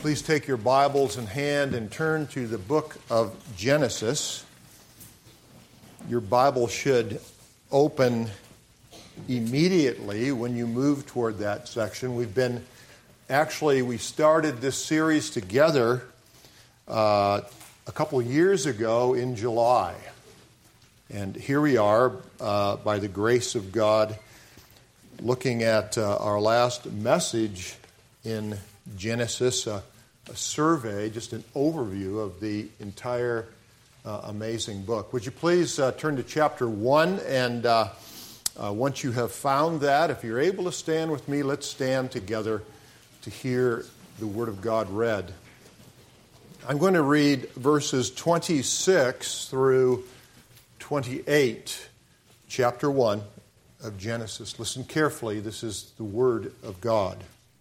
Please take your Bibles in hand and turn to the book of Genesis. Your Bible should open immediately when you move toward that section. We started this series together a couple years ago in July. And here we are, by the grace of God, looking at our last message in Genesis, a survey, just an overview of the entire amazing book. Would you please turn to chapter 1, and once you have found that, if you're able to stand with me, let's stand together to hear the Word of God read. I'm going to read verses 26 through 28, chapter 1 of Genesis. Listen carefully, this is the Word of God.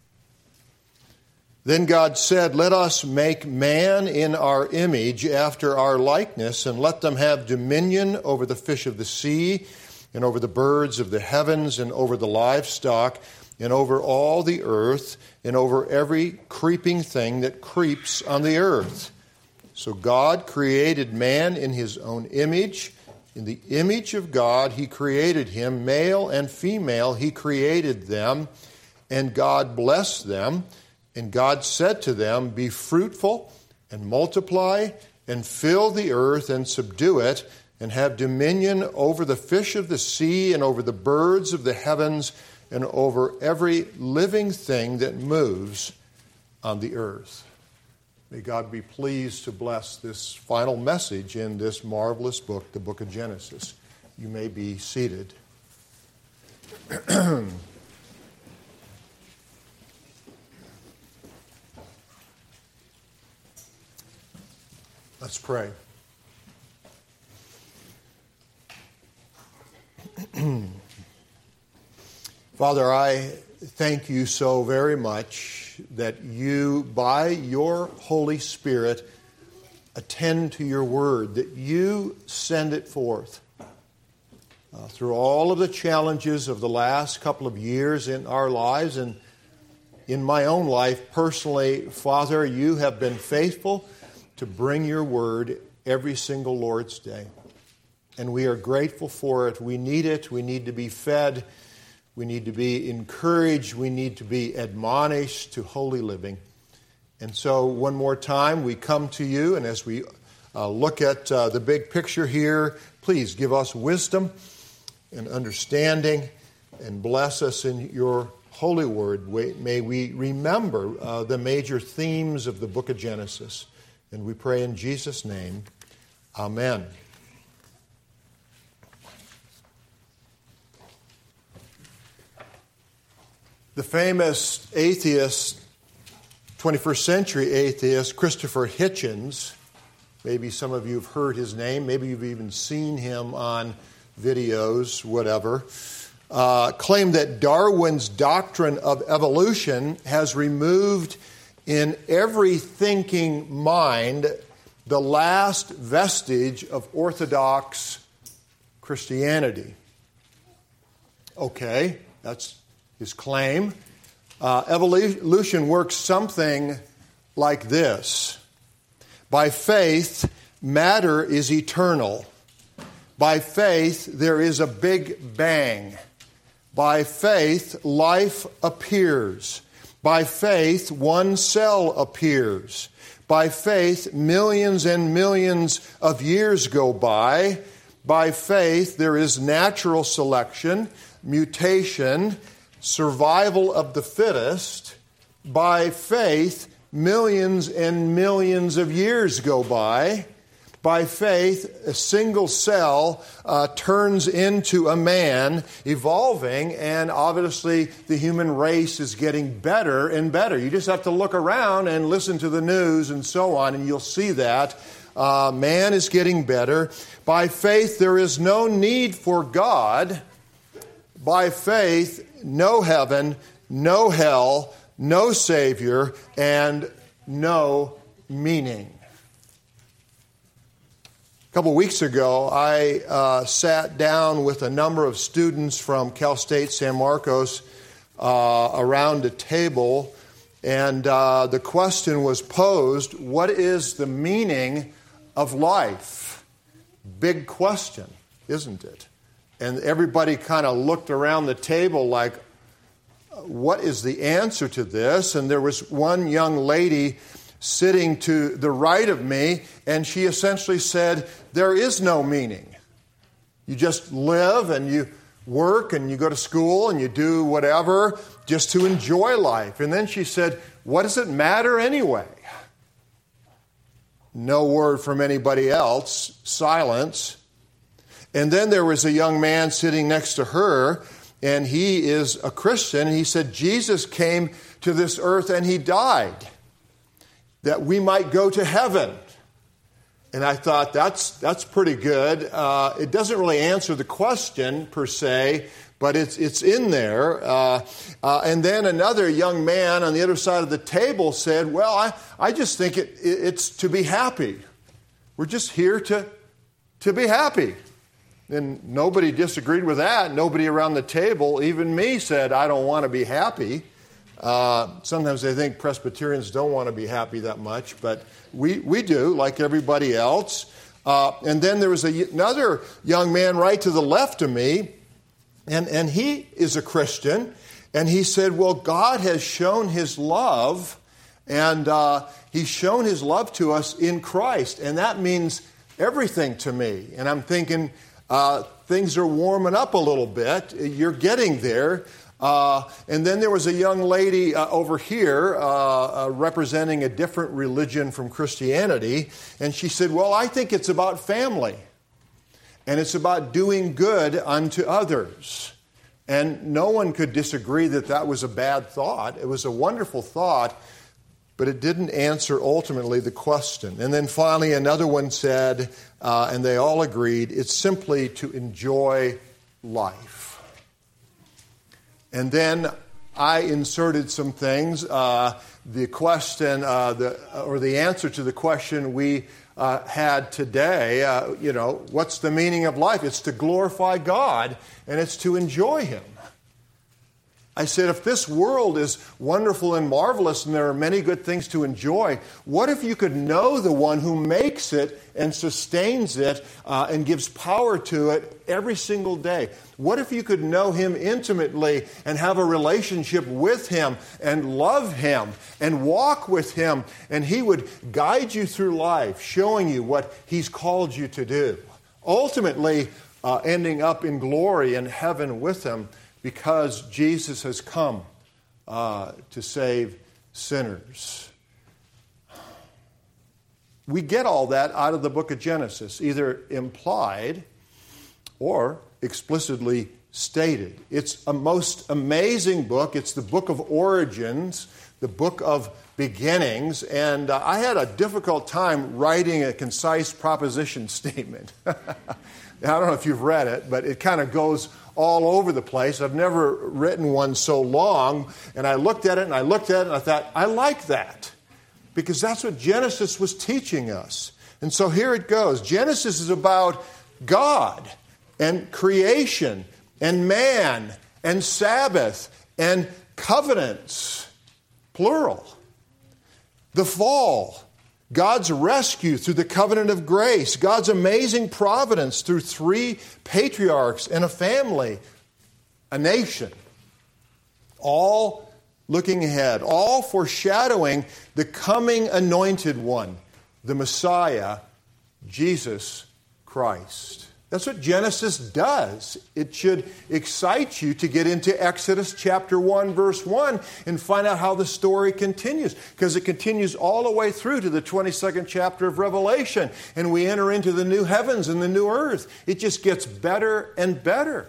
Then God said, "Let us make man in our image, after our likeness, and let them have dominion over the fish of the sea, and over the birds of the heavens, and over the livestock, and over all the earth, and over every creeping thing that creeps on the earth." So God created man in his own image. In the image of God he created him, male and female he created them, and God blessed them. And God said to them, "Be fruitful and multiply and fill the earth and subdue it, and have dominion over the fish of the sea and over the birds of the heavens and over every living thing that moves on the earth." May God be pleased to bless this final message in this marvelous book, the book of Genesis. You may be seated. Let's pray. Father, I thank you so very much that you, by your Holy Spirit, attend to your word, that you send it forth. Through all of the challenges of the last couple of years in our lives and in my own life personally, Father, you have been faithful to bring your word every single Lord's Day. And we are grateful for it. We need it. We need to be fed. We need to be encouraged. We need to be admonished to holy living. And so one more time, we come to you, and as we look at the big picture here, please give us wisdom and understanding and bless us in your holy word. May we remember the major themes of the book of Genesis. And we pray in Jesus' name, amen. The famous atheist, 21st century atheist, Christopher Hitchens, maybe some of you have heard his name, maybe you've even seen him on videos, whatever, claimed that Darwin's doctrine of evolution has removed in every thinking mind the last vestige of Orthodox Christianity. Okay, that's his claim. Evolution works something like this. By faith, matter is eternal. By faith, there is a big bang. By faith, life appears. By faith, one cell appears. By faith, millions and millions of years go by. By faith, there is natural selection, mutation, survival of the fittest. By faith, millions and millions of years go by. By faith, a single cell turns into a man, evolving, and obviously the human race is getting better and better. You just have to look around and listen to the news and so on, and you'll see that. Man is getting better. By faith, there is no need for God. By faith, no heaven, no hell, no Savior, and no meaning. A couple weeks ago, I sat down with a number of students from Cal State San Marcos around a table And the question was posed, what is the meaning of life? Big question, isn't it? And everybody kind of looked around the table like, what is the answer to this? And there was one young lady sitting to the right of me, and she essentially said, there is no meaning. You just live and you work and you go to school and you do whatever just to enjoy life. And then she said, what does it matter anyway? No word from anybody else, silence. And then there was a young man sitting next to her, and he is a Christian. And he said, Jesus came to this earth and he died that we might go to heaven. And I thought, that's pretty good. It doesn't really answer the question per se, but it's in there. And then another young man on the other side of the table said, well, I just think it's to be happy. We're just here to be happy. And nobody disagreed with that. Nobody around the table, even me, said, I don't want to be happy. Sometimes they think Presbyterians don't want to be happy that much, but we do, like everybody else. And then there was another young man right to the left of me, and he is a Christian, and he said, well, God has shown his love, and he's shown his love to us in Christ, and that means everything to me. And I'm thinking, things are warming up a little bit. You're getting there. And then there was a young lady over here representing a different religion from Christianity. And she said, well, I think it's about family. And it's about doing good unto others. And no one could disagree that that was a bad thought. It was a wonderful thought, but it didn't answer ultimately the question. And then finally another one said, and they all agreed, it's simply to enjoy life. And then I inserted some things. The question, or the answer to the question we had today, what's the meaning of life? It's to glorify God, and it's to enjoy him. I said, if this world is wonderful and marvelous and there are many good things to enjoy, what if you could know the one who makes it and sustains it and gives power to it every single day? What if you could know him intimately and have a relationship with him and love him and walk with him, and he would guide you through life, showing you what he's called you to do, ultimately ending up in glory in heaven with him, because Jesus has come to save sinners. We get all that out of the book of Genesis, either implied or explicitly stated. It's a most amazing book. It's the book of origins, the book of beginnings, and I had a difficult time writing a concise proposition statement. I don't know if you've read it, but it kind of goes all over the place. I've never written one so long, and I looked at it and I thought, I like that, because that's what Genesis was teaching us. And so here it goes. Genesis is about God and creation and man and Sabbath and covenants, plural. The fall, God's rescue through the covenant of grace, God's amazing providence through 3 patriarchs and a family, a nation, all looking ahead, all foreshadowing the coming anointed one, the Messiah, Jesus Christ. That's what Genesis does. It should excite you to get into Exodus chapter 1, verse 1 and find out how the story continues, because it continues all the way through to the 22nd chapter of Revelation, and we enter into the new heavens and the new earth. It just gets better and better.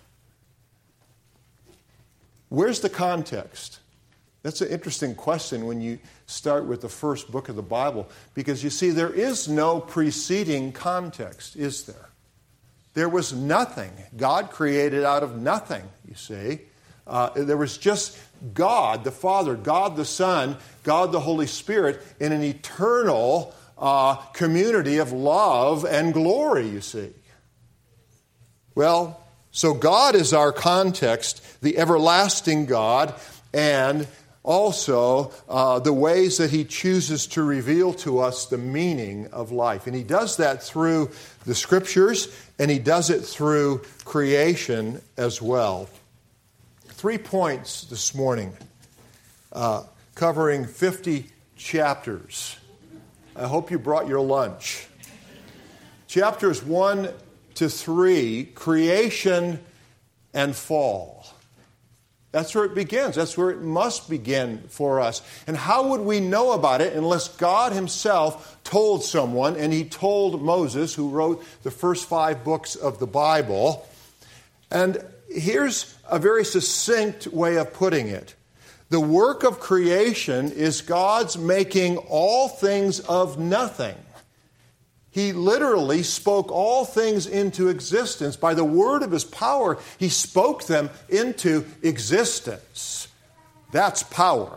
Where's the context? That's an interesting question when you start with the first book of the Bible, because you see, there is no preceding context, is there? There was nothing. God created out of nothing, you see. There was just God the Father, God the Son, God the Holy Spirit in an eternal community of love and glory, you see. Well, so God is our context, the everlasting God, and also the ways that he chooses to reveal to us the meaning of life. And he does that through the Scriptures, and he does it through creation as well. 3 points this morning, covering 50 chapters. I hope you brought your lunch. Chapters 1 to 3, creation and fall. That's where it begins. That's where it must begin for us. And how would we know about it unless God himself told someone, and he told Moses, who wrote the first 5 books of the Bible. And here's a very succinct way of putting it. The work of creation is God's making all things of nothing. He literally spoke all things into existence. By the word of his power, he spoke them into existence. That's power.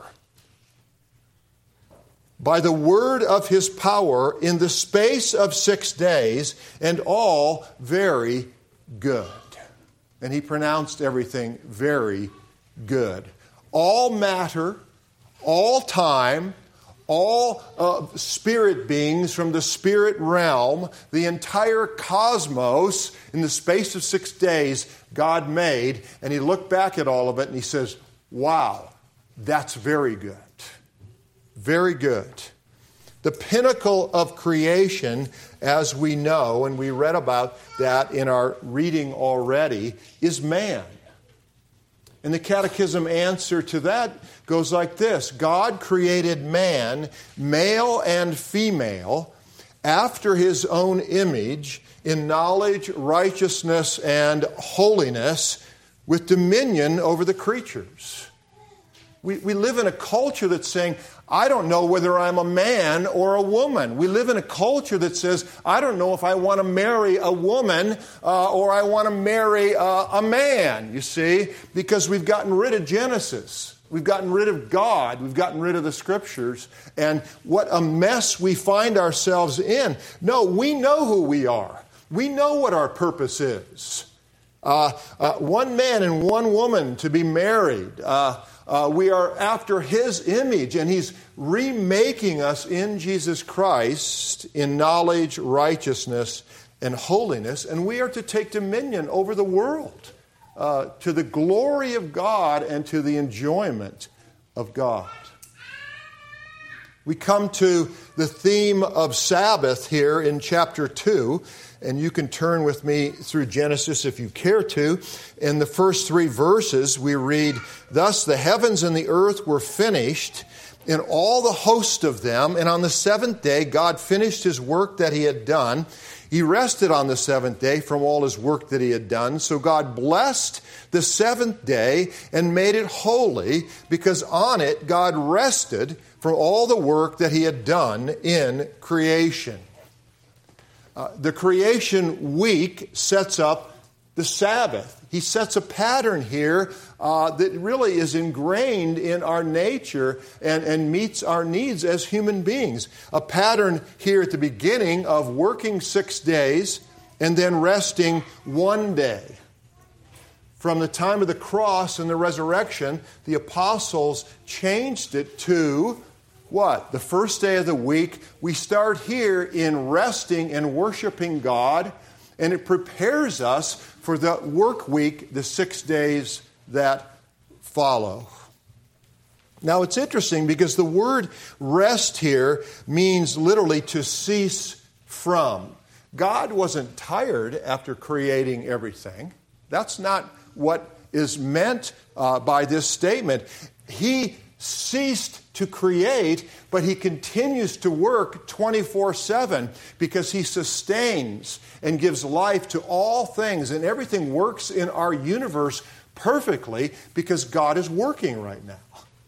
By the word of his power in the space of 6 days, and all very good. And he pronounced everything very good. All matter, all time, all spirit beings from the spirit realm, the entire cosmos, in the space of 6 days, God made. And he looked back at all of it and he says, wow, that's very good. Very good. The pinnacle of creation, as we know, and we read about that in our reading already, is man. And the catechism answer to that goes like this. God created man, male and female, after his own image, in knowledge, righteousness, and holiness, with dominion over the creatures. We live in a culture that's saying, I don't know whether I'm a man or a woman. We live in a culture that says, I don't know if I want to marry a woman or I want to marry a man, you see, because we've gotten rid of Genesis. We've gotten rid of God. We've gotten rid of the Scriptures. And what a mess we find ourselves in. No, we know who we are. We know what our purpose is. One man and one woman to be married. We are after his image, and he's remaking us in Jesus Christ in knowledge, righteousness, and holiness. And we are to take dominion over the world to the glory of God and to the enjoyment of God. We come to the theme of Sabbath here in chapter 2. And you can turn with me through Genesis if you care to. In the first 3 verses, we read, Thus the heavens and the earth were finished, and all the host of them. And on the 7th day, God finished his work that he had done. He rested on the 7th day from all his work that he had done. So God blessed the 7th day and made it holy, because on it God rested from all the work that he had done in creation. The creation week sets up the Sabbath. He sets a pattern here that really is ingrained in our nature and meets our needs as human beings. A pattern here at the beginning of working 6 days and then resting 1 day. From the time of the cross and the resurrection, the apostles changed it to what? The first day of the week. We start here in resting and worshiping God, and it prepares us for the work week, the 6 days that follow. Now it's interesting because the word rest here means literally to cease from. God wasn't tired after creating everything. That's not what is meant by this statement. He ceased to create, but he continues to work 24/7 because he sustains and gives life to all things, and everything works in our universe perfectly because God is working right now.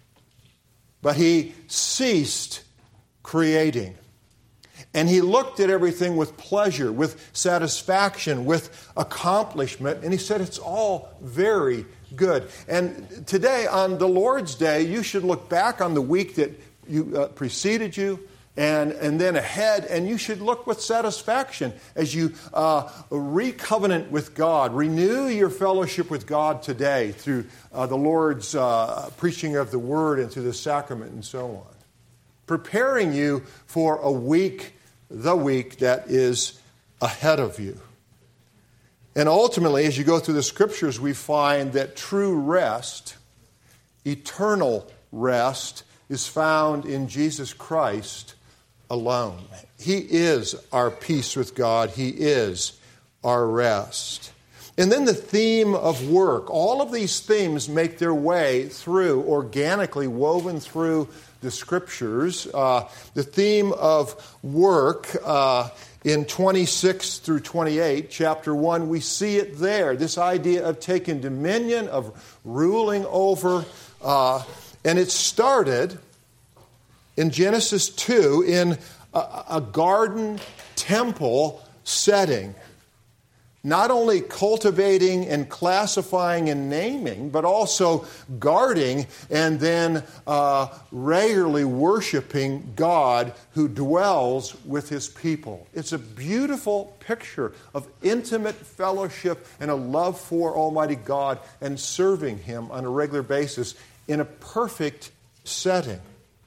But he ceased creating. And he looked at everything with pleasure, with satisfaction, with accomplishment, and he said, it's all very good. And today, on the Lord's Day, you should look back on the week that preceded you and then ahead, and you should look with satisfaction as you re-covenant with God. Renew your fellowship with God today through the Lord's preaching of the Word and through the sacrament and so on. Preparing you for the week that is ahead of you. And ultimately, as you go through the Scriptures, we find that true rest, eternal rest, is found in Jesus Christ alone. He is our peace with God. He is our rest. And then the theme of work. All of these themes make their way through, organically woven through the Scriptures. The theme of work in 26 through 28, chapter 1, we see it there. This idea of taking dominion, of ruling over. And it started in Genesis 2 in a garden temple setting. Not only cultivating and classifying and naming, but also guarding and then regularly worshiping God who dwells with His people. It's a beautiful picture of intimate fellowship and a love for Almighty God and serving Him on a regular basis in a perfect setting.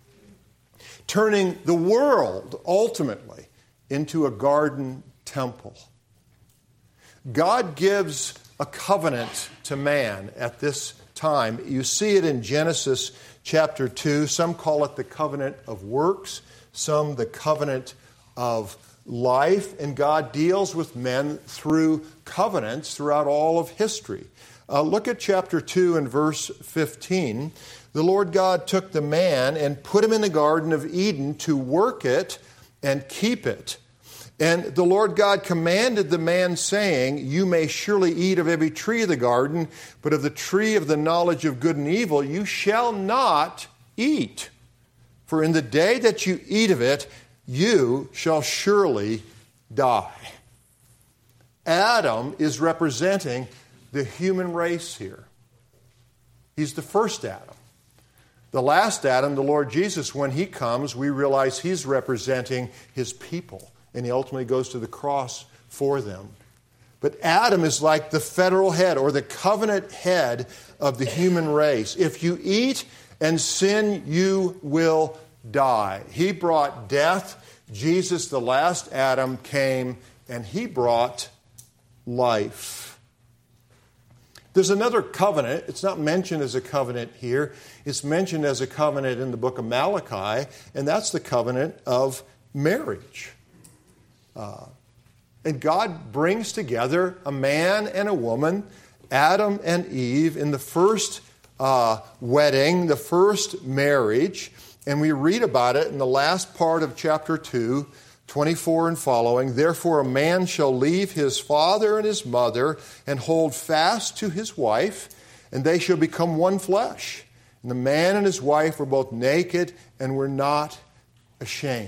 Turning the world ultimately into a garden temple. God gives a covenant to man at this time. You see it in Genesis chapter 2. Some call it the covenant of works, some the covenant of life. And God deals with men through covenants throughout all of history. Look at chapter 2 and verse 15. The Lord God took the man and put him in the Garden of Eden to work it and keep it. And the Lord God commanded the man, saying, You may surely eat of every tree of the garden, but of the tree of the knowledge of good and evil you shall not eat. For in the day that you eat of it, you shall surely die. Adam is representing the human race here. He's the first Adam. The last Adam, the Lord Jesus, when He comes, we realize He's representing His people. And He ultimately goes to the cross for them. But Adam is like the federal head or the covenant head of the human race. If you eat and sin, you will die. He brought death. Jesus, the last Adam, came and He brought life. There's another covenant. It's not mentioned as a covenant here. It's mentioned as a covenant in the book of Malachi, and that's the covenant of marriage. And God brings together a man and a woman, Adam and Eve, in the first wedding, the first marriage. And we read about it in the last part of chapter 2, 24 and following. Therefore a man shall leave his father and his mother and hold fast to his wife, and they shall become one flesh. And the man and his wife were both naked and were not ashamed.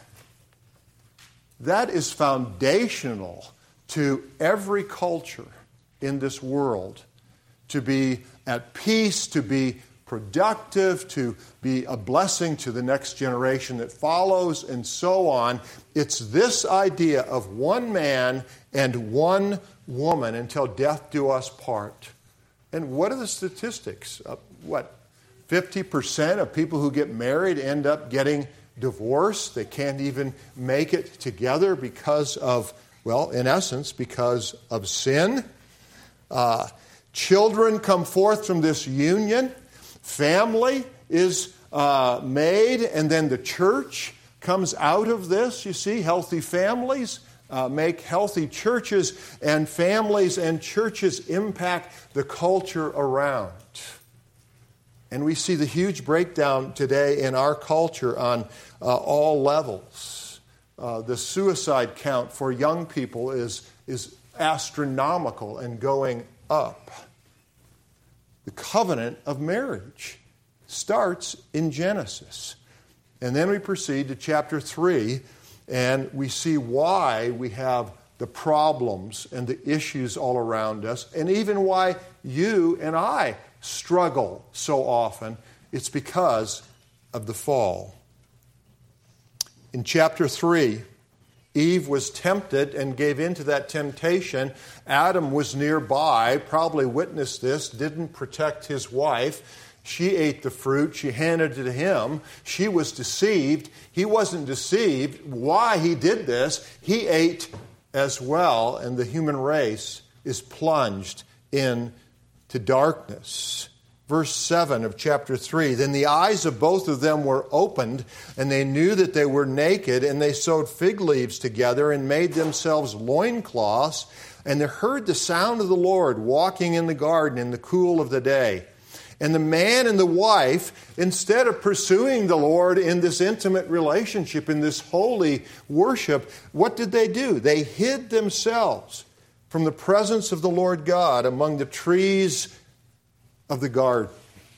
That is foundational to every culture in this world. To be at peace, to be productive, to be a blessing to the next generation that follows, and so on. It's this idea of one man and one woman until death do us part. And what are the statistics? 50% of people who get married end up getting divorced. They can't even make it together because of, in essence, because of sin. Children come forth from this union. Family is made, and then the church comes out of this. You see, healthy families make healthy churches, and families and churches impact the culture around. And we see the huge breakdown today in our culture on all levels. The suicide count for young people is astronomical and going up. The covenant of marriage starts in Genesis. And then we proceed to chapter 3, and we see why we have the problems and the issues all around us, and even why you and I struggle so often. It's because of the fall. In chapter 3, Eve was tempted and gave in to that temptation. Adam was nearby, probably witnessed this, didn't protect his wife. She ate the fruit. She handed it to him. She was deceived. He wasn't deceived. Why he did this, he ate as well, and the human race is plunged into darkness. Verse 7 of chapter 3, then the eyes of both of them were opened, and they knew that they were naked, and they sewed fig leaves together and made themselves loincloths, and they heard the sound of the Lord walking in the garden in the cool of the day. And the man and the wife, instead of pursuing the Lord in this intimate relationship, in this holy worship, what did they do? They hid themselves from the presence of the Lord God among the trees of the garden.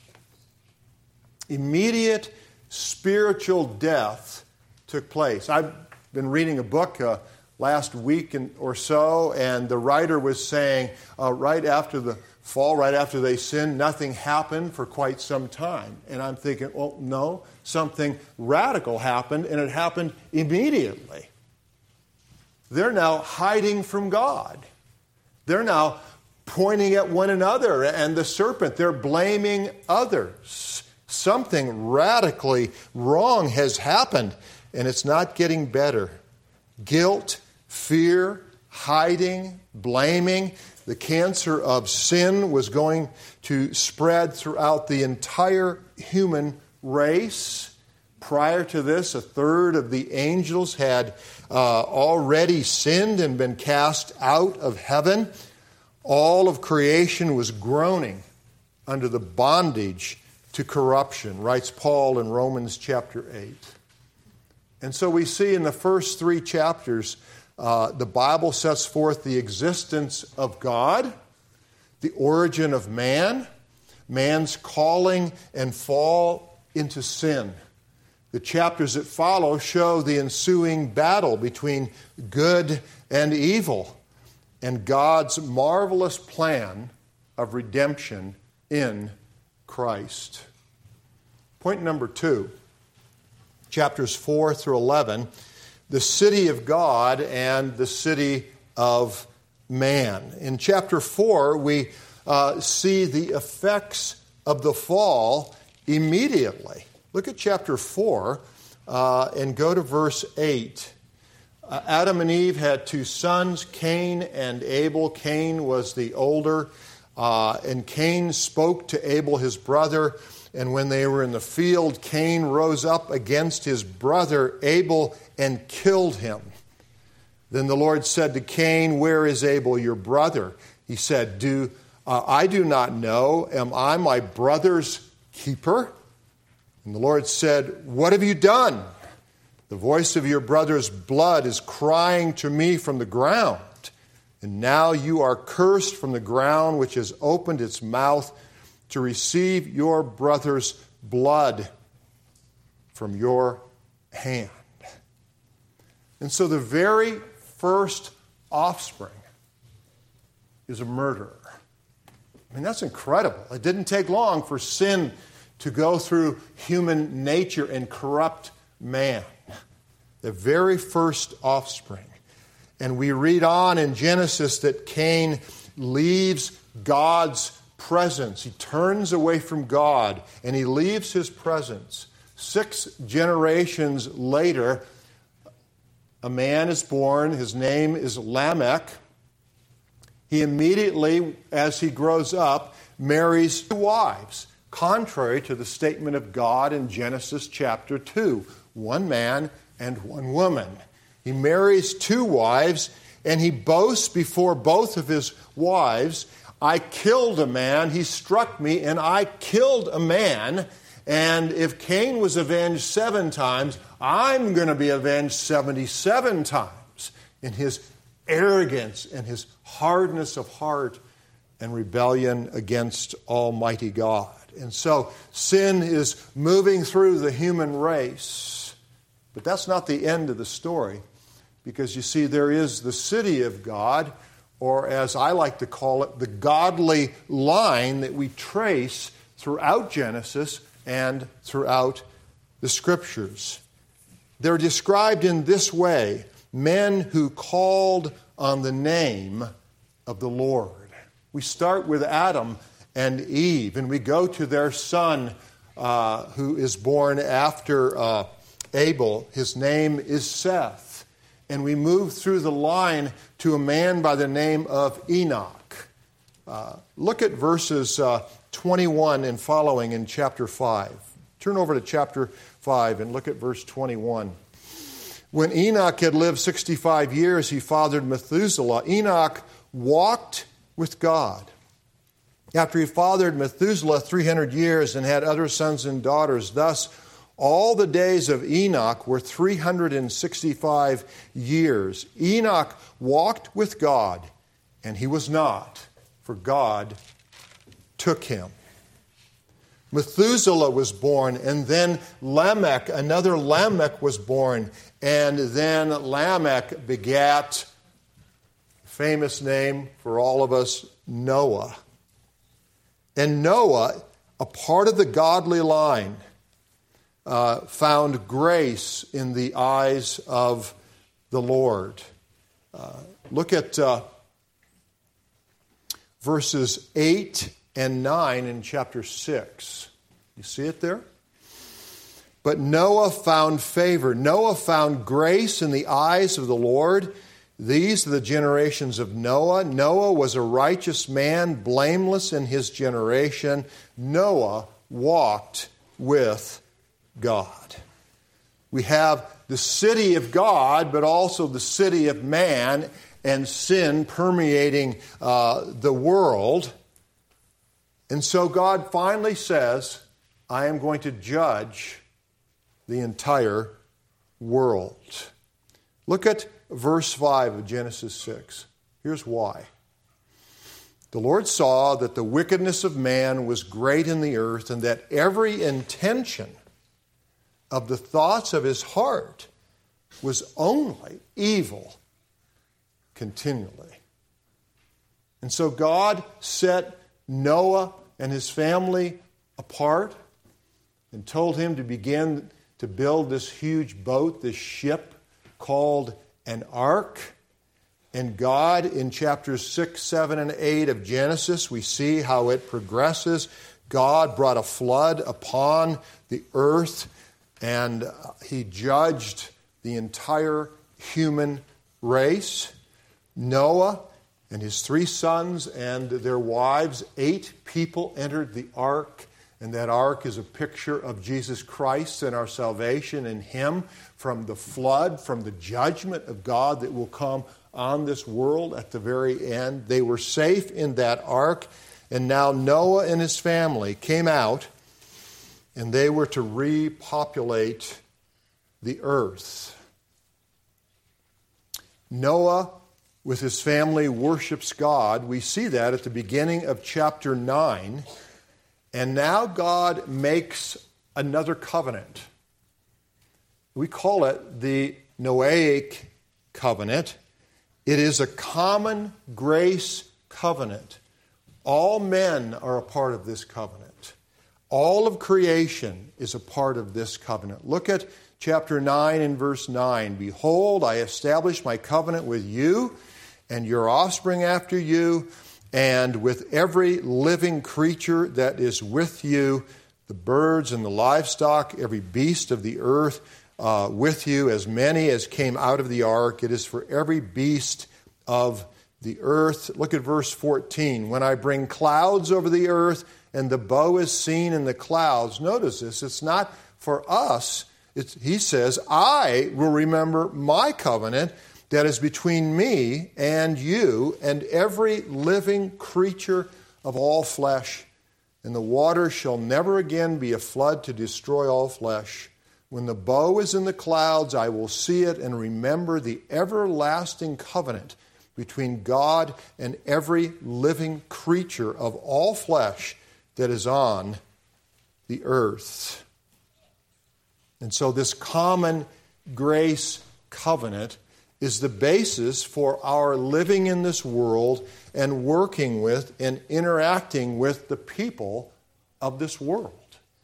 Immediate spiritual death took place. I've been reading a book last week or so, and the writer was saying right after the fall, right after they sinned, nothing happened for quite some time. And I'm thinking, well, no, something radical happened, and it happened immediately. They're now hiding from God. They're now pointing at one another and the serpent. They're blaming others. Something radically wrong has happened, and it's not getting better. Guilt, fear, hiding, blaming. The cancer of sin was going to spread throughout the entire human race. Prior to this, a third of the angels had already sinned and been cast out of heaven. All of creation was groaning under the bondage to corruption, writes Paul in Romans chapter 8. And so we see in the first 3 chapters, the Bible sets forth the existence of God, the origin of man, man's calling and fall into sin. The chapters that follow show the ensuing battle between good and evil, and God's marvelous plan of redemption in Christ. Point number 2, chapters 4 through 11, the city of God and the city of man. In chapter 4, we see the effects of the fall immediately. Look at chapter 4 and go to verse 8. Adam and Eve had 2 sons, Cain and Abel. Cain was the older, and Cain spoke to Abel, his brother. And when they were in the field, Cain rose up against his brother Abel and killed him. Then the Lord said to Cain, "Where is Abel, your brother?" He said, I do not know. Am I my brother's keeper? And the Lord said, "What have you done? The voice of your brother's blood is crying to me from the ground. And now you are cursed from the ground, which has opened its mouth to receive your brother's blood from your hand." And so the very first offspring is a murderer. I mean, that's incredible. It didn't take long for sin to go through human nature and corrupt man. The very first offspring. And we read on in Genesis that Cain leaves God's presence. He turns away from God and he leaves his presence. 6 generations later, a man is born. His name is Lamech. He immediately, as he grows up, marries 2 wives, contrary to the statement of God in Genesis chapter 2. 1 man and 1 woman. He marries 2 wives, and he boasts before both of his wives, "I killed a man, he struck me, and I killed a man. And if Cain was avenged 7 times, I'm going to be avenged 77 times." In his arrogance and his hardness of heart and rebellion against Almighty God. And so sin is moving through the human race. But that's not the end of the story, because you see, there is the city of God, or as I like to call it, the godly line that we trace throughout Genesis and throughout the Scriptures. They're described in this way: men who called on the name of the Lord. We start with Adam and Eve, and we go to their son who is born after Abel. His name is Seth. And we move through the line to a man by the name of Enoch. Look at verses 21 and following in chapter 5. Turn over to chapter 5 and look at verse 21. When Enoch had lived 65 years, he fathered Methuselah. Enoch walked with God. After he fathered Methuselah 300 years and had other sons and daughters, thus all the days of Enoch were 365 years. Enoch walked with God, and he was not, for God took him. Methuselah was born, and then Lamech, another Lamech was born, and then Lamech begat, famous name for all of us, Noah. And Noah, a part of the godly line, found grace in the eyes of the Lord. Look at verses 8 and 9 in chapter 6. You see it there? But Noah found favor. Noah found grace in the eyes of the Lord. These are the generations of Noah. Noah was a righteous man, blameless in his generation. Noah walked with God. We have the city of God, but also the city of man, and sin permeating the world. And so God finally says, I am going to judge the entire world. Look at verse 5 of Genesis 6. Here's why. The Lord saw that the wickedness of man was great in the earth, and that every intention of the thoughts of his heart was only evil continually. And so God set Noah and his family apart and told him to begin to build this huge boat, this ship called an ark. And God, in chapters 6, 7, and 8 of Genesis, we see how it progresses. God brought a flood upon the earth, and he judged the entire human race. Noah and his 3 sons and their wives, 8 people entered the ark. And that ark is a picture of Jesus Christ and our salvation in him from the flood, from the judgment of God that will come on this world at the very end. They were safe in that ark. And now Noah and his family came out, and they were to repopulate the earth. Noah, with his family, worships God. We see that at the beginning of chapter 9. And now God makes another covenant. We call it the Noahic covenant. It is a common grace covenant. All men are a part of this covenant. All of creation is a part of this covenant. Look at chapter 9 and verse 9. Behold, I establish my covenant with you and your offspring after you, and with every living creature that is with you, the birds and the livestock, every beast of the earth with you, as many as came out of the ark. It is for every beast of the earth. Look at verse 14. When I bring clouds over the earth, and the bow is seen in the clouds. Notice this. It's not for us. He says, I will remember my covenant that is between me and you and every living creature of all flesh. And the water shall never again be a flood to destroy all flesh. When the bow is in the clouds, I will see it and remember the everlasting covenant between God and every living creature of all flesh that is on the earth. And so this common grace covenant is the basis for our living in this world and working with and interacting with the people of this world.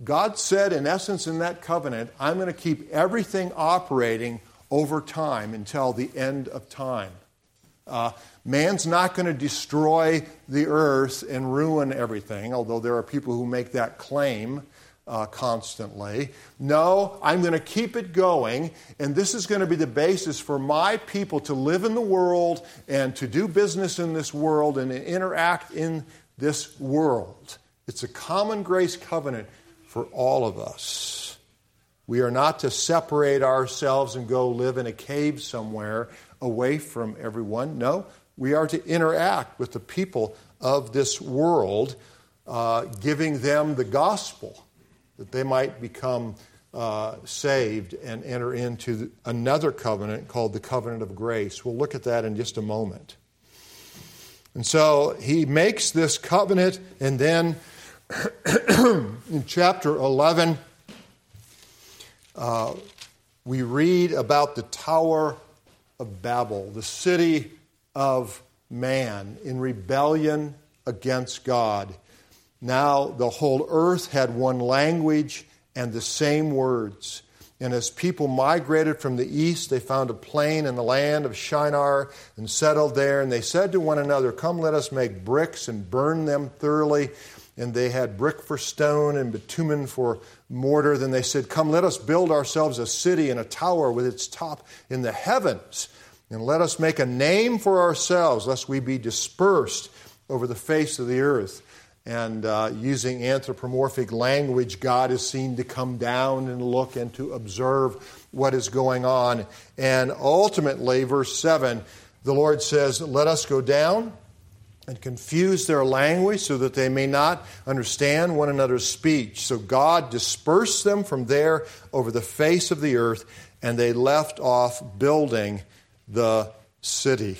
God said, in essence, in that covenant, I'm going to keep everything operating over time until the end of time. Man's not going to destroy the earth and ruin everything, although there are people who make that claim constantly. No, I'm going to keep it going, and this is going to be the basis for my people to live in the world and to do business in this world and to interact in this world. It's a common grace covenant for all of us. We are not to separate ourselves and go live in a cave somewhere away from everyone. No, we are to interact with the people of this world, giving them the gospel, that they might become saved and enter into another covenant called the covenant of grace. We'll look at that in just a moment. And so he makes this covenant, and then in chapter 11, we read about the Tower of Babel, the city of man in rebellion against God. Now the whole earth had one language and the same words. And as people migrated from the east, they found a plain in the land of Shinar and settled there. And they said to one another, "Come, let us make bricks and burn them thoroughly." And they had brick for stone and bitumen for mortar. Then they said, "Come, let us build ourselves a city and a tower with its top in the heavens. And let us make a name for ourselves, lest we be dispersed over the face of the earth." And using anthropomorphic language, God is seen to come down and look and to observe what is going on. And ultimately, verse 7, the Lord says, "Let us go down and confuse their language so that they may not understand one another's speech." So God dispersed them from there over the face of the earth, and they left off building the city.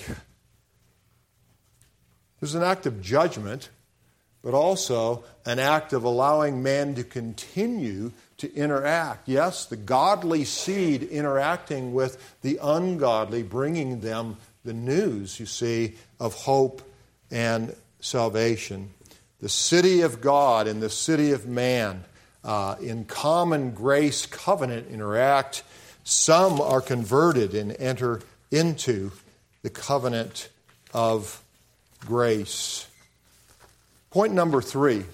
There's an act of judgment, but also an act of allowing man to continue to interact. Yes, the godly seed interacting with the ungodly, bringing them the news, you see, of hope and salvation. The city of God and the city of man in common grace covenant interact. Some are converted and enter into the covenant of grace. Point number 3,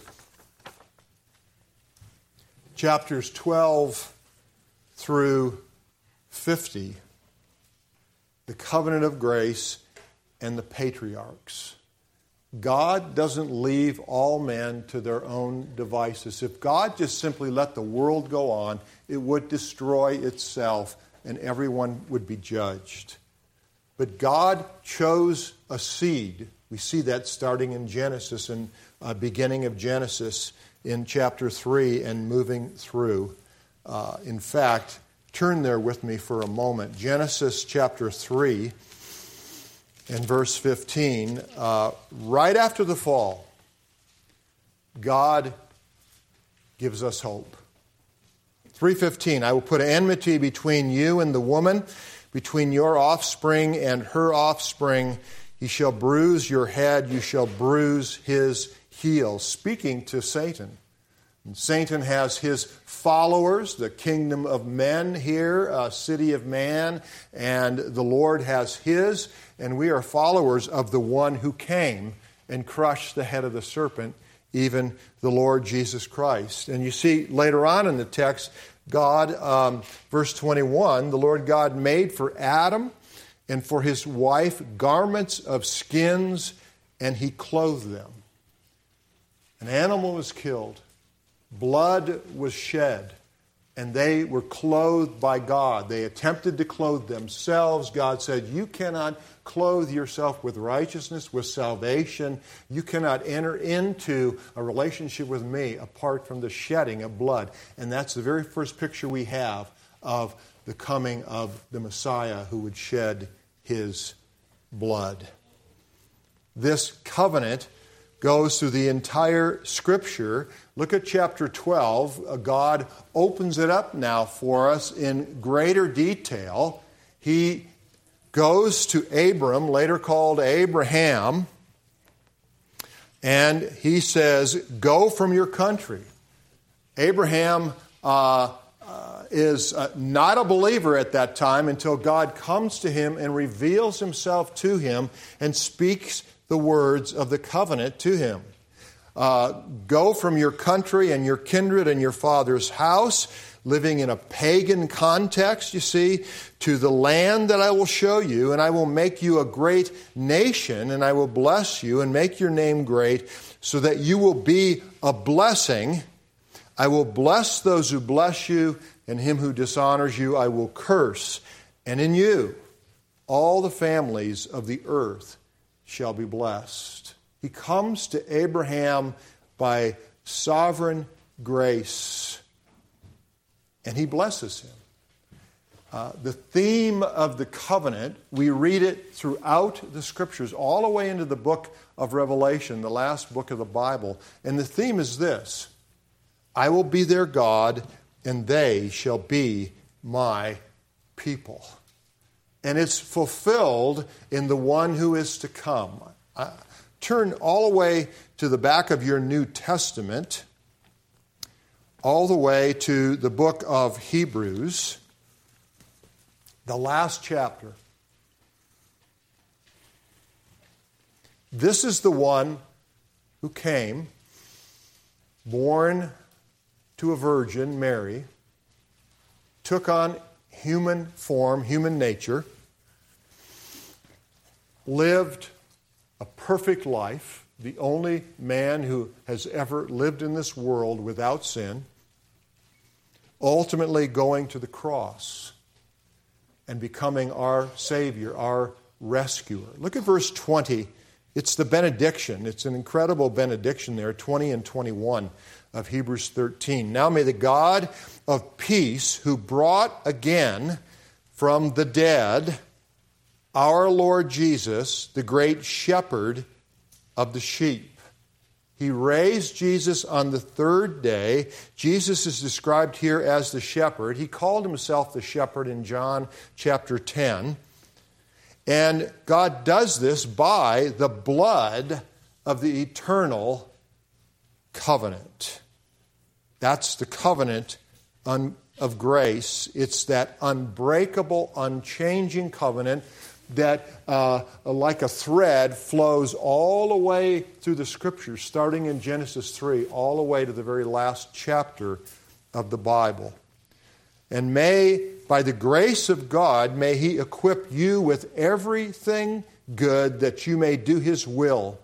chapters 12 through 50, the covenant of grace and the patriarchs. God doesn't leave all men to their own devices. If God just simply let the world go on, it would destroy itself and everyone would be judged. But God chose a seed. We see that starting in Genesis and beginning of Genesis in chapter 3 and moving through. In fact, turn there with me for a moment. Genesis chapter 3 and verse 15. Right after the fall, God gives us hope. 3:15, "I will put enmity between you and the woman, between your offspring and her offspring. He shall bruise your head, you shall bruise his heel." Speaking to Satan. And Satan has his followers, the kingdom of men here, city of man, and the Lord has his, and we are followers of the one who came and crushed the head of the serpent, even the Lord Jesus Christ. And you see later on in the text, God, verse 21, the Lord God made for Adam and for his wife garments of skins, and he clothed them. An animal was killed, blood was shed, and they were clothed by God. They attempted to clothe themselves. God said, "You cannot clothe yourself with righteousness, with salvation. You cannot enter into a relationship with me apart from the shedding of blood." And that's the very first picture we have of the coming of the Messiah who would shed his blood. This covenant goes through the entire Scripture. Look at chapter 12. God opens it up now for us in greater detail. He goes to Abram, later called Abraham, and he says, "Go from your country Abraham is not a believer at that time until God comes to him and reveals himself to him and speaks the words of the covenant to him. Go from your country and your kindred and your father's house, living in a pagan context, you see, to the land that I will show you, and I will make you a great nation, and I will bless you and make your name great, so that you will be a blessing. I will bless those who bless you, and him who dishonors you I will curse. And in you all the families of the earth shall be blessed. He comes to Abraham by sovereign grace, and he blesses him. The theme of the covenant, we read it throughout the Scriptures, all the way into the book of Revelation, the last book of the Bible. And the theme is this: I will be their God, and they shall be my people. And it's fulfilled in the one who is to come. Turn all the way to the back of your New Testament, all the way to the book of Hebrews, the last chapter. This is the one who came, born to a virgin, Mary, took on human form, human nature, lived a perfect life, the only man who has ever lived in this world without sin, ultimately going to the cross and becoming our Savior, our rescuer. Look at verse 20. It's the benediction. It's an incredible benediction there, 20 and 21 of Hebrews 13. Now may the God of peace, who brought again from the dead our Lord Jesus, the great shepherd of the sheep. He raised Jesus on the third day. Jesus is described here as the shepherd. He called himself the shepherd in John chapter 10. And God does this by the blood of the eternal covenant. That's the covenant of grace. It's that unbreakable, unchanging covenant that, like a thread, flows all the way through the Scriptures, starting in Genesis 3, all the way to the very last chapter of the Bible. And may, by the grace of God, may He equip you with everything good that you may do His will,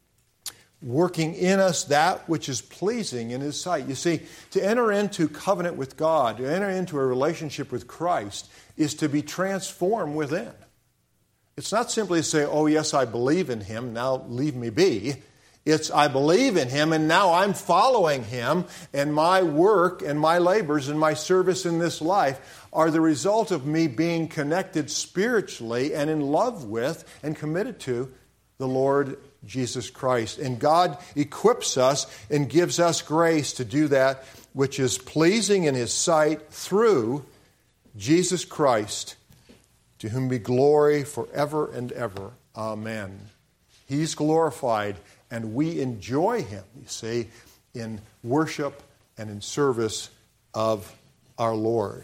working in us that which is pleasing in His sight. You see, to enter into covenant with God, to enter into a relationship with Christ, is to be transformed within. It's not simply to say, oh yes, I believe in Him, now leave me be. It's, I believe in Him, and now I'm following Him, and my work and my labors and my service in this life are the result of me being connected spiritually and in love with and committed to the Lord Jesus Christ. And God equips us and gives us grace to do that which is pleasing in His sight through Jesus Christ, to whom be glory forever and ever. Amen. He's glorified, and we enjoy Him, you see, in worship and in service of our Lord.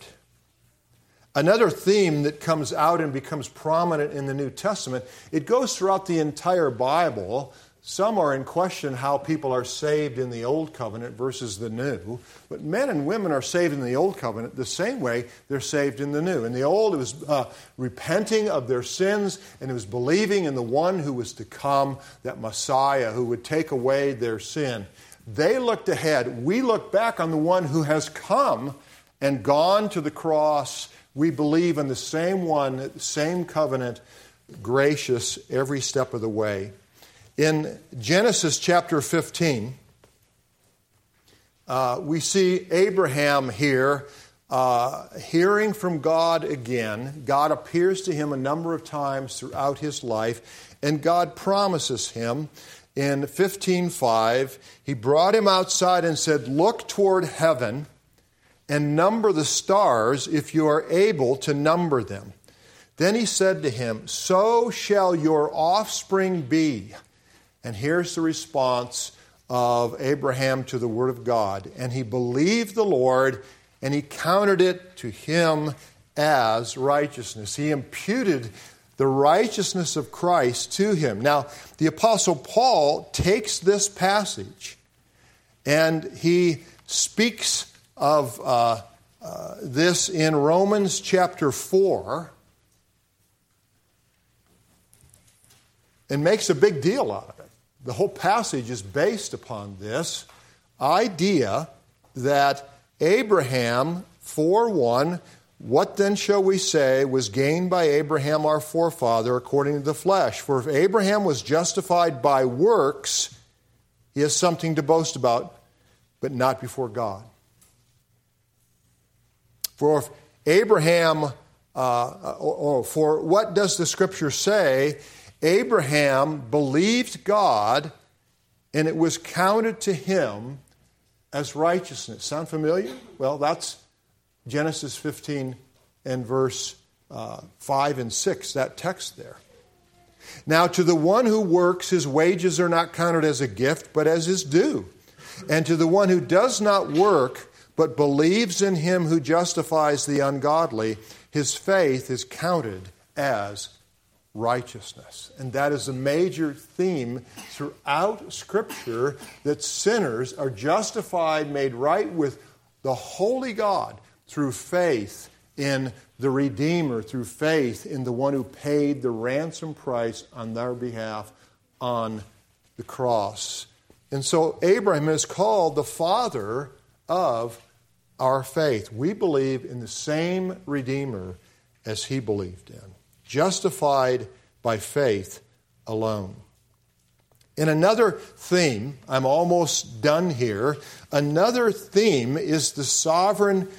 Another theme that comes out and becomes prominent in the New Testament, it goes throughout the entire Bible. Some are in question how people are saved in the Old Covenant versus the New. But men and women are saved in the Old Covenant the same way they're saved in the New. In the Old, it was repenting of their sins, and it was believing in the one who was to come, that Messiah who would take away their sin. They looked ahead. We look back on the one who has come and gone to the cross. We believe in the same one, the same covenant, gracious every step of the way. In Genesis chapter 15, we see Abraham here hearing from God again. God appears to him a number of times throughout his life, and God promises him in 15:5, He brought him outside and said, "Look toward heaven and number the stars if you are able to number them." Then He said to him, "So shall your offspring be." And here's the response of Abraham to the Word of God. And he believed the Lord, and he counted it to him as righteousness. He imputed the righteousness of Christ to him. Now, the Apostle Paul takes this passage, and he speaks of this in Romans chapter 4, and makes a big deal out of it. The whole passage is based upon this idea that Abraham, 4:1, what then shall we say was gained by Abraham our forefather according to the flesh? For if Abraham was justified by works, he has something to boast about, but not before God. For if Abraham, for what does the Scripture say? Abraham believed God, and it was counted to him as righteousness. Sound familiar? Well, that's Genesis 15 and verse 5 and 6, that text there. Now, to the one who works, his wages are not counted as a gift, but as his due. And to the one who does not work, but believes in him who justifies the ungodly, his faith is counted as righteousness. And that is a major theme throughout Scripture, that sinners are justified, made right with the holy God through faith in the Redeemer, through faith in the one who paid the ransom price on their behalf on the cross. And so Abraham is called the father of our faith. We believe in the same Redeemer as he believed in, justified by faith alone. In another theme, I'm almost done here, another theme is the sovereign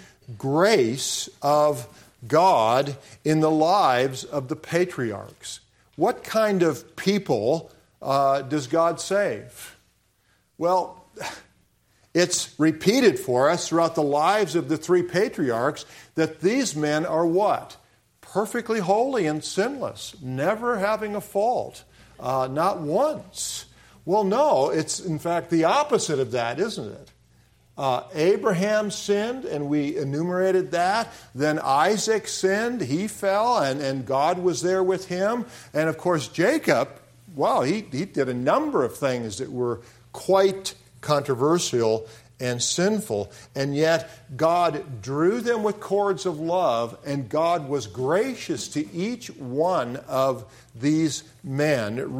grace of God in the lives of the patriarchs. What kind of people does God save? Well, it's repeated for us throughout the lives of the three patriarchs that these men are what? Perfectly holy and sinless, never having a fault, not once. Well, no, it's in fact the opposite of that, isn't it? Abraham sinned, and we enumerated that. Then Isaac sinned, he fell, and God was there with him. And of course, Jacob, well, he did a number of things that were quite controversial and sinful, and yet God drew them with cords of love, and God was gracious to each one of these men,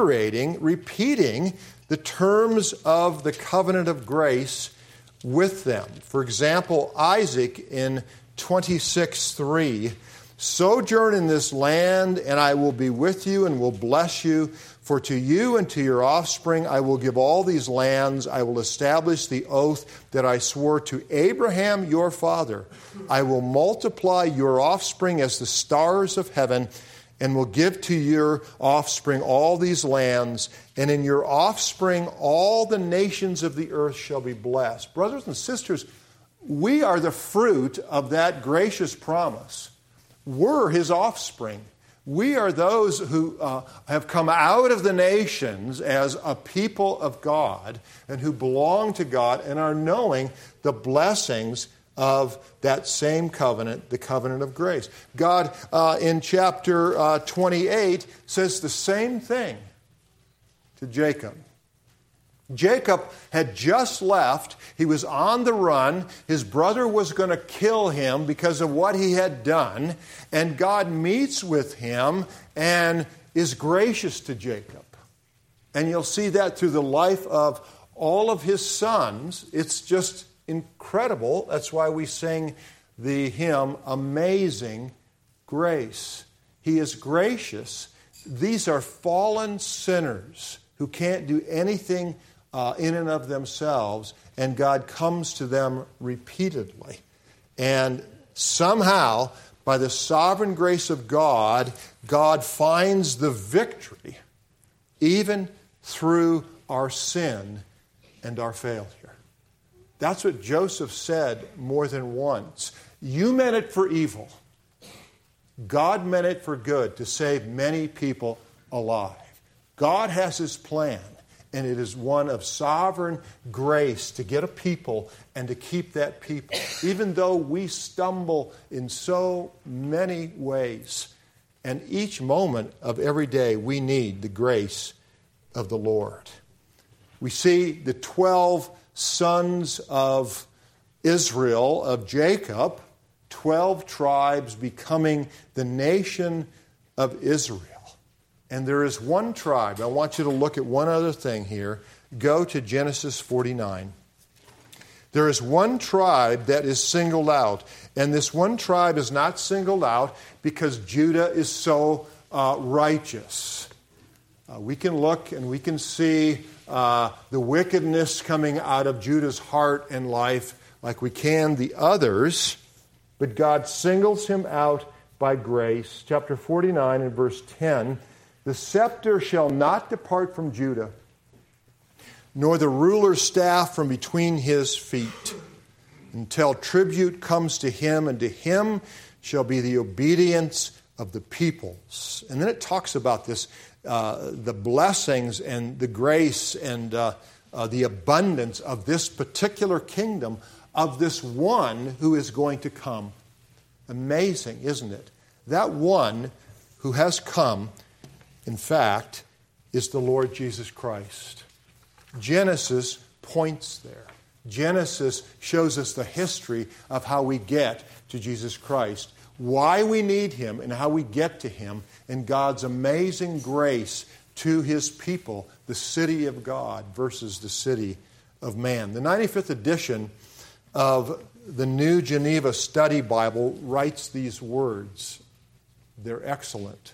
repeating the terms of the covenant of grace with them. For example, Isaac in 26:3, sojourn in this land, and I will be with you and will bless you. For to you and to your offspring I will give all these lands. I will establish the oath that I swore to Abraham your father. I will multiply your offspring as the stars of heaven, and will give to your offspring all these lands. And in your offspring all the nations of the earth shall be blessed. Brothers and sisters, we are the fruit of that gracious promise. We're his offspring. We are those who have come out of the nations as a people of God and who belong to God and are knowing the blessings of that same covenant, the covenant of grace. God, in chapter 28, says the same thing to Jacob. Jacob had just left. He was on the run. His brother was going to kill him because of what he had done. And God meets with him and is gracious to Jacob. And you'll see that through the life of all of his sons. It's just incredible. That's why we sing the hymn, Amazing Grace. He is gracious. These are fallen sinners who can't do anything in and of themselves, and God comes to them repeatedly. And somehow, by the sovereign grace of God, God finds the victory even through our sin and our failure. That's what Joseph said more than once. You meant it for evil. God meant it for good, to save many people alive. God has his plan. And it is one of sovereign grace to get a people and to keep that people. Even though we stumble in so many ways, and each moment of every day we need the grace of the Lord. We see the 12 sons of Israel, of Jacob, 12 tribes becoming the nation of Israel. And there is one tribe. I want you to look at one other thing here. Go to Genesis 49. There is one tribe that is singled out. And this one tribe is not singled out because Judah is so righteous. We can look and we can see the wickedness coming out of Judah's heart and life like we can the others. But God singles him out by grace. Chapter 49 and verse 10. The scepter shall not depart from Judah, nor the ruler's staff from between his feet, until tribute comes to him, and to him shall be the obedience of the peoples. And then it talks about this, the blessings and the grace and the abundance of this particular kingdom, of this one who is going to come. Amazing, isn't it? That one who has come, in fact, is the Lord Jesus Christ. Genesis points there. Genesis shows us the history of how we get to Jesus Christ, why we need him and how we get to him, and God's amazing grace to his people, the city of God versus the city of man. The 95th edition of the New Geneva Study Bible writes these words. They're excellent.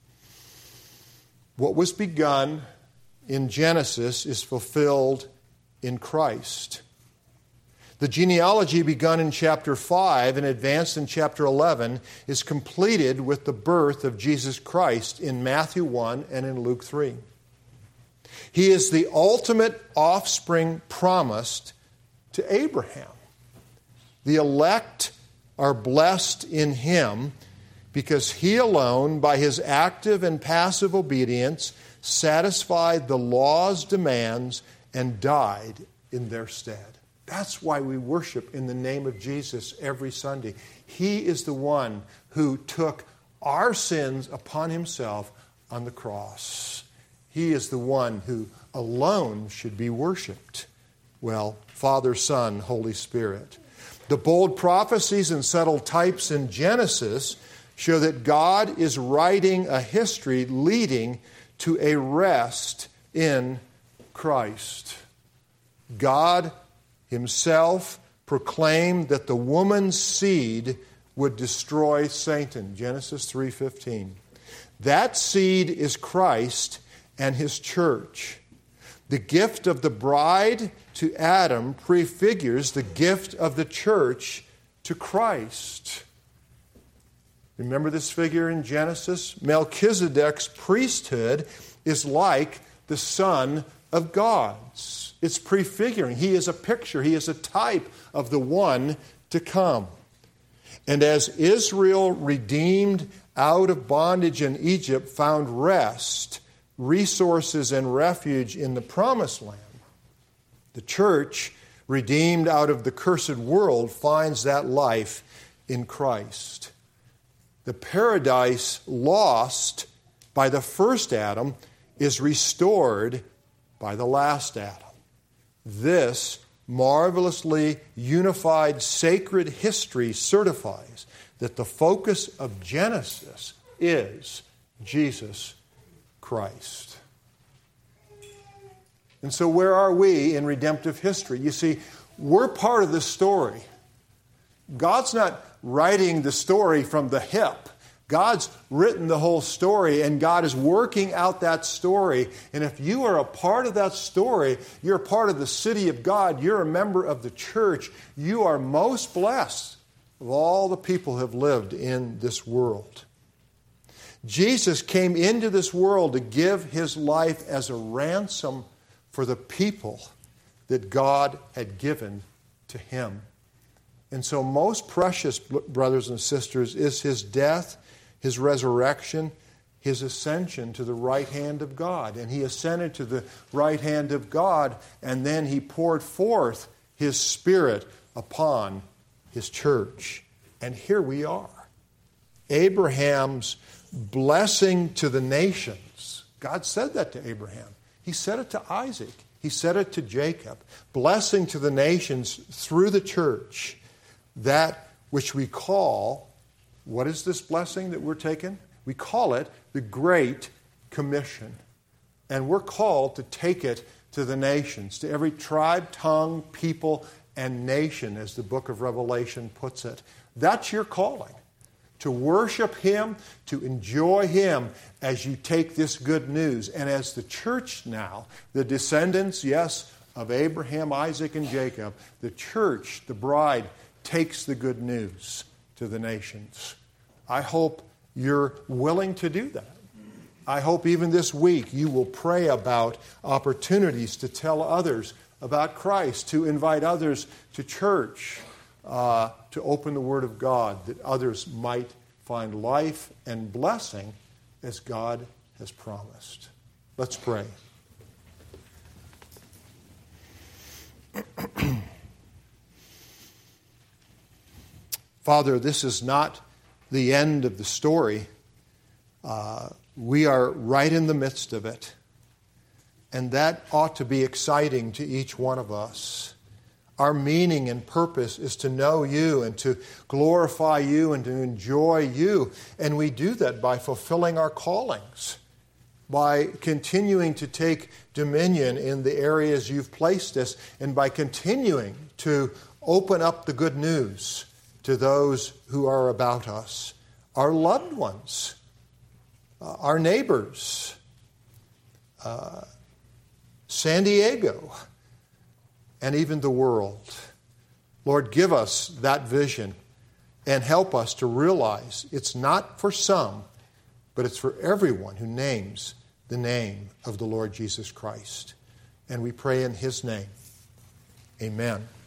What was begun in Genesis is fulfilled in Christ. The genealogy begun in chapter 5 and advanced in chapter 11 is completed with the birth of Jesus Christ in Matthew 1 and in Luke 3. He is the ultimate offspring promised to Abraham. The elect are blessed in him because he alone, by his active and passive obedience, satisfied the law's demands and died in their stead. That's why we worship in the name of Jesus every Sunday. He is the one who took our sins upon himself on the cross. He is the one who alone should be worshiped. Well, Father, Son, Holy Spirit. The bold prophecies and subtle types in Genesis show that God is writing a history leading to a rest in Christ. God himself proclaimed that the woman's seed would destroy Satan, Genesis 3:15. That seed is Christ and his church. The gift of the bride to Adam prefigures the gift of the church to Christ. Remember this figure in Genesis? Melchizedek's priesthood is like the Son of God's. It's prefiguring. He is a picture. He is a type of the one to come. And as Israel, redeemed out of bondage in Egypt, found rest, resources, and refuge in the promised land, the church, redeemed out of the cursed world, finds that life in Christ. The paradise lost by the first Adam is restored by the last Adam. This marvelously unified sacred history certifies that the focus of Genesis is Jesus Christ. And so where are we in redemptive history? You see, we're part of this story. God's not writing the story from the hip. God's written the whole story, and God is working out that story. And if you are a part of that story, you're a part of the city of God, you're a member of the church, you are most blessed of all the people who have lived in this world. Jesus came into this world to give his life as a ransom for the people that God had given to him. And so most precious, brothers and sisters, is his death, his resurrection, his ascension to the right hand of God. And he ascended to the right hand of God, and then he poured forth his Spirit upon his church. And here we are. Abraham's blessing to the nations. God said that to Abraham. He said it to Isaac. He said it to Jacob. Blessing to the nations through the church. That which we call, what is this blessing that we're taking? We call it the Great Commission. And we're called to take it to the nations, to every tribe, tongue, people, and nation, as the book of Revelation puts it. That's your calling. To worship him, to enjoy him as you take this good news. And as the church now, the descendants, yes, of Abraham, Isaac, and Jacob, the church, the bride, takes the good news to the nations. I hope you're willing to do that. I hope even this week you will pray about opportunities to tell others about Christ, to invite others to church, to open the Word of God, that others might find life and blessing as God has promised. Let's pray. Father, this is not the end of the story. We are right in the midst of it. And that ought to be exciting to each one of us. Our meaning and purpose is to know you and to glorify you and to enjoy you. And we do that by fulfilling our callings, by continuing to take dominion in the areas you've placed us, and by continuing to open up the good news to those who are about us, our loved ones, our neighbors, San Diego, and even the world. Lord, give us that vision and help us to realize it's not for some, but it's for everyone who names the name of the Lord Jesus Christ. And we pray in his name. Amen.